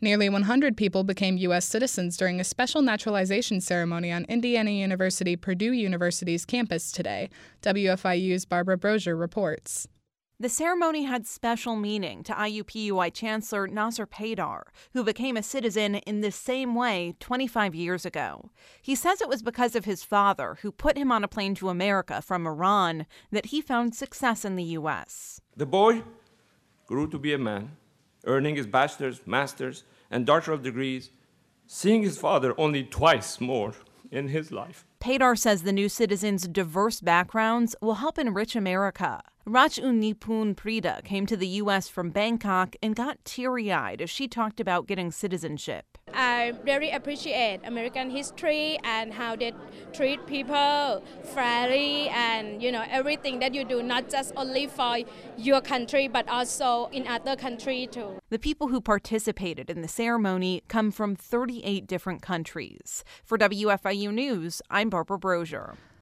Nearly 100 people became U.S. citizens during a special naturalization ceremony on Indiana University Purdue University's campus today, WFIU's Barbara Brosier reports. The ceremony had special meaning to IUPUI Chancellor Nasser Peydar, who became a citizen in the same way 25 years ago. He says it was because of his father, who put him on a plane to America from Iran, that he found success in the U.S. The boy grew to be a man, earning his bachelor's, master's, and doctoral degrees, seeing his father only twice more in his life. Peydar says the new citizens' diverse backgrounds will help enrich America. Rach Unipun Prida came to the U.S. from Bangkok and got teary-eyed as she talked about getting citizenship. I very appreciate American history and how they treat people fairly and, everything that you do, not just only for your country, but also in other countries too. The people who participated in the ceremony come from 38 different countries. For WFIU News, I'm Barbara Brosier.